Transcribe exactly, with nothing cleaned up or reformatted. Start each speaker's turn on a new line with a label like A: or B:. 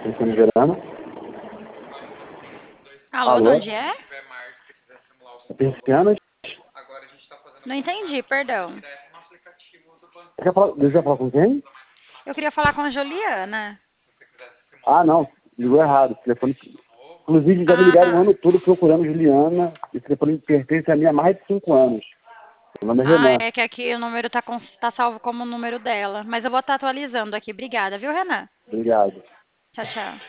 A: Cristiano Verano.
B: Alô,
A: Alô?
B: de onde é?
A: Persianas.
B: Não entendi, perdão.
A: Você quer falar, deseja falar com quem?
B: Eu queria falar com a Juliana.
A: Ah, não. Ligou errado. O telefone... Inclusive, já me ligaram o
B: Ah,
A: ano todo procurando Juliana. Esse telefone pertence a mim há mais de cinco anos. Meu nome é
B: ah,
A: Renan.
B: é que aqui o número tá, com, tá salvo como o número dela. Mas eu vou estar atualizando aqui. Obrigada, viu, Renan?
A: Obrigado.
B: Tchau, tchau.